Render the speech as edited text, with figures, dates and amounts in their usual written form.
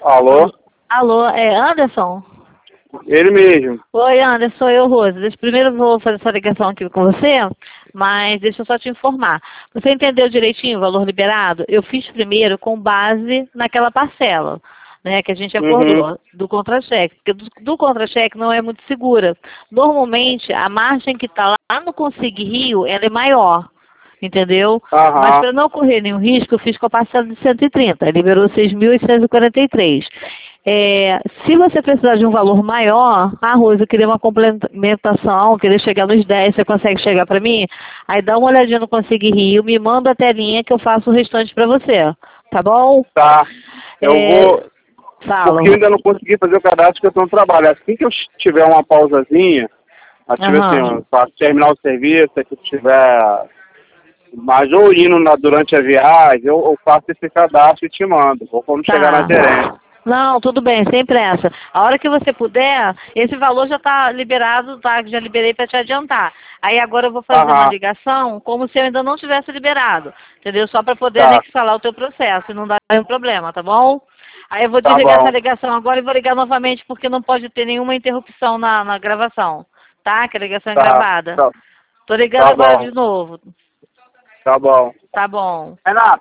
Alô? Alô, é Anderson? Ele mesmo. Oi, Anderson, sou eu, Rose. Primeiro eu vou fazer essa ligação aqui com você, mas deixa eu só te informar. Você entendeu direitinho o valor liberado? Eu fiz primeiro com base naquela parcela, né, que a gente acordou, do contra-cheque, porque do contra-cheque não é muito segura. Normalmente, a margem que está lá no Consigue Rio, ela é maior. Entendeu? Mas para não correr nenhum risco, eu fiz com a parcela de 130, liberou 6.843. Se você precisar de um valor maior, Rosa, eu queria uma complementação, queria chegar nos 10, você consegue chegar para mim? Aí dá uma olhadinha no Consigue Rio, me manda a telinha que eu faço o restante para você, tá bom? Tá. Eu vou... Fala. Porque eu ainda não consegui fazer o cadastro porque eu estou no trabalho. Assim que eu tiver uma pausazinha, para terminar o serviço, se eu tiver... Mas ou indo durante a viagem, eu faço esse cadastro e te mando. Ou quando chegar na gerência. Não, tudo bem, sem pressa. A hora que você puder, esse valor já está liberado, tá? Já liberei para te adiantar. Aí agora eu vou fazer uma ligação como se eu ainda não tivesse liberado, entendeu? Só para poder anexar o teu processo e não dar nenhum problema, tá bom? Aí eu vou desligar essa ligação agora e vou ligar novamente porque não pode ter nenhuma interrupção na gravação, tá? Que a ligação é gravada. Tô ligando agora de novo. Tá bom. Tá bom. Renato.